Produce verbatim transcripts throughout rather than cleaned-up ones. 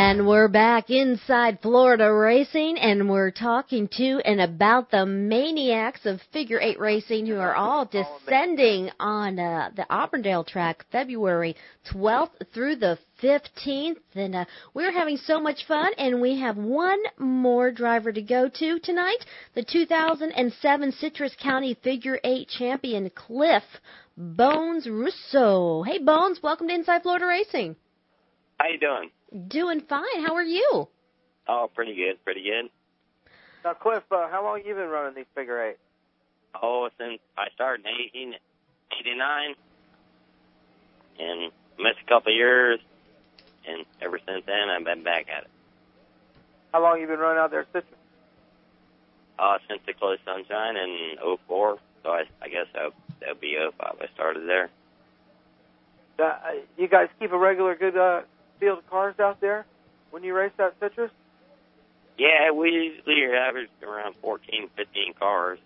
And we're back inside Florida Racing, and we're talking to and about the maniacs of figure eight racing who are all descending on uh, the Auburndale track February twelfth through the fifteenth. And uh, we're having so much fun, and we have one more driver to go to tonight, the two thousand seven Citrus County figure eight champion, Cliff Bones Russo. Hey, Bones, welcome to Inside Florida Racing. How you doing? Doing fine. How are you? Oh, pretty good, pretty good. Now, Cliff, uh, how long have you been running these figure eight? Oh, since I started in eighteen eighty-nine, and missed a couple of years, and ever since then I've been back at it. How long have you been running out there at Citrus? Uh, since the Close Sunshine in oh four, so I, I guess that would be oh five I started there. Uh, you guys keep a regular good uh, field of cars out there when you race out Citrus? Yeah, we usually average around fourteen, fifteen cars.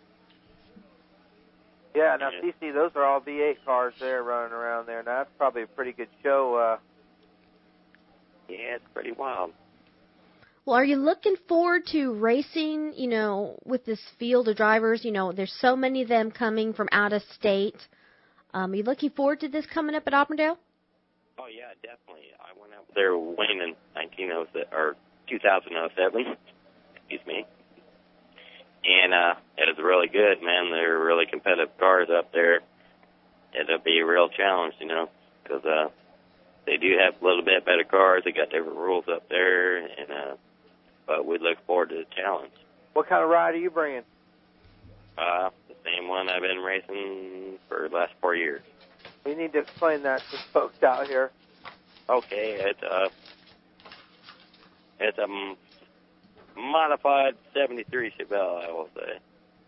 Yeah, now, yeah. C C, those are all V eight cars there running around there. Now, that's probably a pretty good show. Uh... Yeah, it's pretty wild. Well, are you looking forward to racing, you know, with this field of drivers? You know, there's so many of them coming from out of state. Um, are you looking forward to this coming up at Auburndale? Oh, yeah, definitely. I went out there winning in nineteen oh seven, or two thousand seven, excuse me. And uh, it was really good, man. They were really competitive cars up there. It'll be a real challenge, you know, because uh, they do have a little bit better cars. They got different rules up there, and uh, but we look forward to the challenge. What kind of ride are you bringing? Uh, the same one I've been racing for the last four years. You need to explain that to folks out here. Okay, it's a it's a modified seventy-three Chevelle, I will say.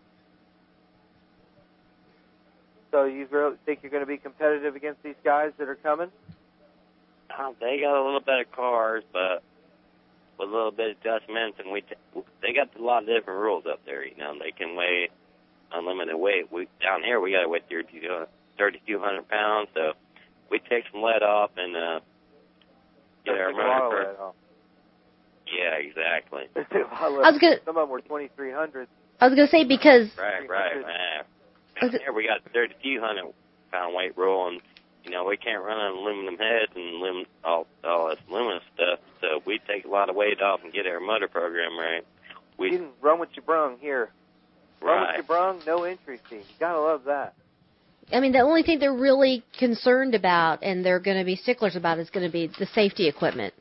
So you really think you're going to be competitive against these guys that are coming? Uh, they got a little bit of cars, but with a little bit of adjustments, and we t- they got a lot of different rules up there. You know, they can weigh unlimited weight. We down here we got to weigh thirty-two hundred pounds, so we take some lead off and uh, get our motor. Lead off. Yeah, exactly. I was gonna, some of them were twenty-three hundred. I was going to say because... Right, right, right. Down here we got thirty-two hundred pound weight rule, and, you know, we can't run on aluminum heads and aluminum, all, all this aluminum stuff, so we take a lot of weight off and get our motor program right. We You can run what you brung here. Run right. what you brung, no entry fee. You got to love that. I mean, the only thing they're really concerned about and they're going to be sticklers about is going to be the safety equipment.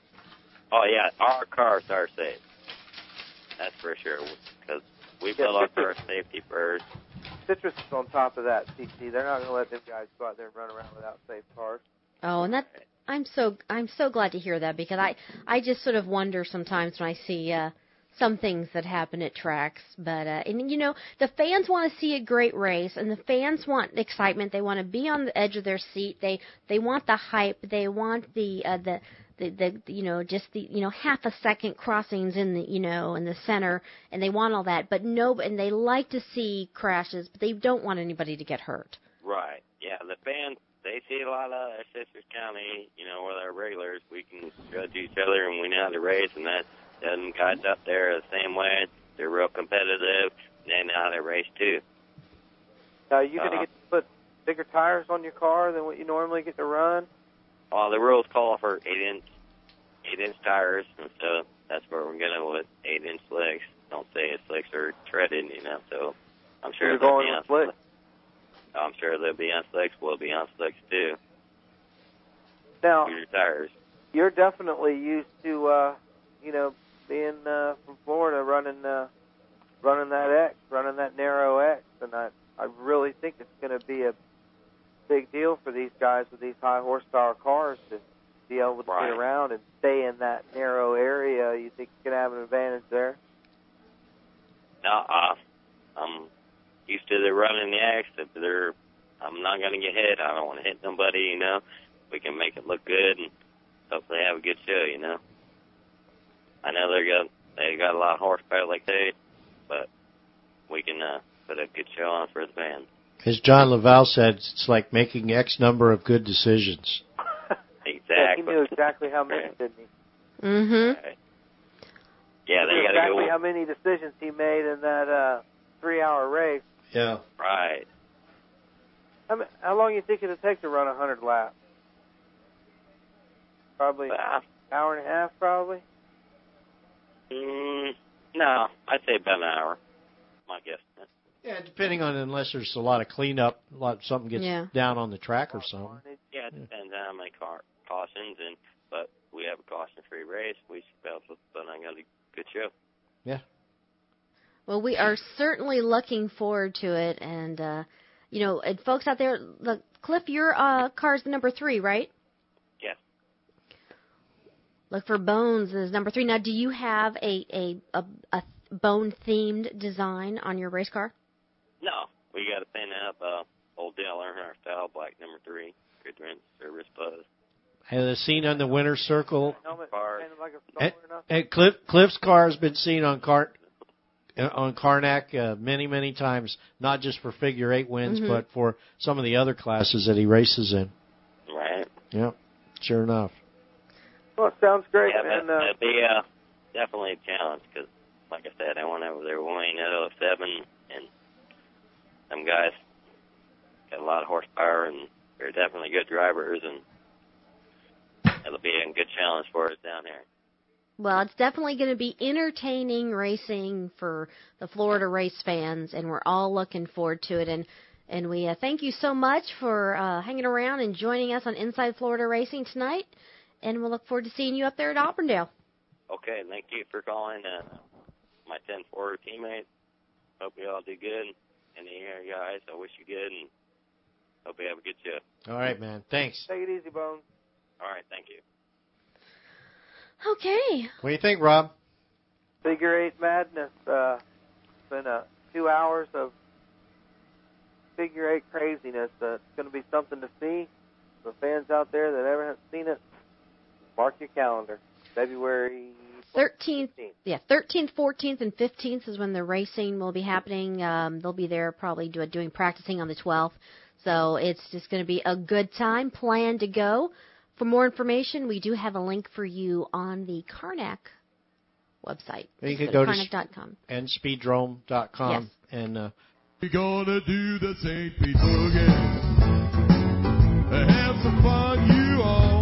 Oh, yeah, our cars are safe. That's for sure, because we yeah, build our Citrus, car safety first. Citrus is on top of that, C C. They're not going to let them guys go out there and run around without safe cars. Oh, and that I'm so I'm so glad to hear that, because I, I just sort of wonder sometimes when I see uh, some things that happen at tracks. But, uh, and you know, the fans want to see a great race, and the fans want excitement. They want to be on the edge of their seat. They they want the hype. They want the uh, the The, the you know just the you know half a second crossings in the you know in the center, and they want all that, but no, and they like to see crashes, but they don't want anybody to get hurt. Right. Yeah, the fans, they see a lot of Citrus County, you know, with our regulars. We can judge each other, and we know how to race, and that them guys up there the same way. They're real competitive, and they know how to race too. Now, are you going to uh, get to put bigger tires on your car than what you normally get to run? Well, the rules call for eight-inch eight-inch tires, and so that's where we're going with eight-inch slicks. Don't say it's slicks are treaded, you know, so I'm sure You're they'll going be on with slicks? I'm sure they'll be on slicks. We'll be on slicks, too. Now, your tires. You're definitely used to, uh, you know, being uh, from Florida, running uh, running that X, running that narrow X, and I, I really think it's going to be a big deal for these guys with these high horsepower cars to be able to right. get around and stay in that narrow area. You think you can have an advantage there? Uh-uh. I'm used to the running the X. If they're, I'm not going to get hit. I don't want to hit nobody, you know. We can make it look good and hopefully have a good show, you know. I know they got they got a lot of horsepower like they, but we can uh, put a good show on for the fans. As John Laval said, it's like making X number of good decisions. Exactly. Yeah, he knew exactly how many, right. didn't he? Mm-hmm. Right. Yeah, they got to exactly go. how many decisions he made in that uh, three-hour race. Yeah. Right. How, many, how long do you think it'll take to run a hundred laps? Probably an Uh, hour and a half, probably. mm, no, I'd say about an hour. My guess. Yeah, depending on unless there's a lot of cleanup, a lot something gets Yeah. down on the track or something. Yeah, it depends on how many car, cautions, and but we have a caution-free race. We should be able to put on a good show. Yeah. Well, we are certainly looking forward to it, and uh, you know, and folks out there, look, Cliff, your uh, car's number three, right? Yes. Look for Bones as number three. Now, do you have a a, a, a bone-themed design on your race car? No, we got to paint up uh, old Dale Earnhardt style, black number three, good rinse, service buzz. And the scene on the winner's circle. Helmet Bar. painted like a And, star or nothing? and Cliff, Cliff's car has been seen on Car, on Karnak uh, many, many times, not just for figure eight wins, Mhm. but for some of the other classes that he races in. Right. Yep, sure enough. Well, it sounds great, Yeah, man. but Uh, that'd be uh, definitely a challenge because, like I said, I went over there with Wayne at oh seven, and some guys got a lot of horsepower, and they're definitely good drivers, and it'll be a good challenge for us down there. Well, it's definitely going to be entertaining racing for the Florida race fans, and we're all looking forward to it. And and we uh, thank you so much for uh, hanging around and joining us on Inside Florida Racing tonight. And we'll look forward to seeing you up there at Auburndale. Okay, thank you for calling uh, my ten four teammates. Hope you all do good. And the air guys, I wish you good, and hope you have a good show. All right, man. Thanks. take it easy, Bones. All right, thank you. Okay. What do you think, Rob? Figure eight madness. Uh, it's been uh, two hours of figure eight craziness. Uh, it's going to be something to see. The fans out there that ever haven't seen it, mark your calendar. February thirteenth, yeah, thirteenth, fourteenth, and fifteenth is when the racing will be happening. Um, they'll be there probably do, doing practicing on the twelfth. So it's just going to be a good time. Plan to go. For more information, we do have a link for you on the Karnak website. You can go to karnak dot com. and speedrome dot com. Yes. And uh, We're gonna do the Saint Pete boogie. Have some fun, you all.